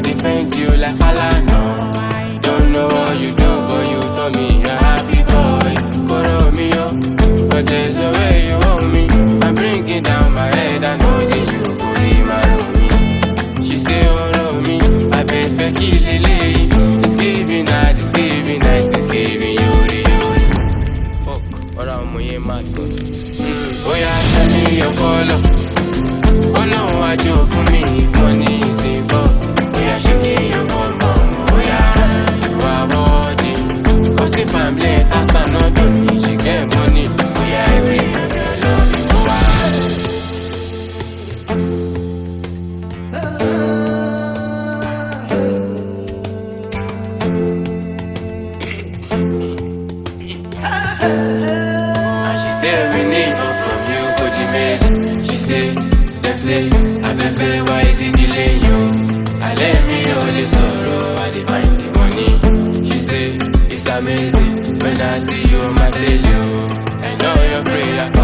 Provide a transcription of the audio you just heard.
defend you like Falana. Don't know what you do, but you told me a happy boy. Call me up, but there's a way you want me. I'm bringing down my head, I know that you could be my roomie. She say, oh, me, I bet for killing. It's giving night, it's giving nice, it's giving you. Fuck, or I'm mad God. Oh yeah, tell me your color. Oh no, I do for me if money is involved. Oh yeah, shake your bum bum. Oh yeah, you are body. Cause if I'm late, that's not on me. She get money. Oh yeah, I agree. Love you. She say, them say, I prefer why is it delay you? I let me all the sorrow, I define the money. She say, it's amazing when I see you on my daily. I know your prayer.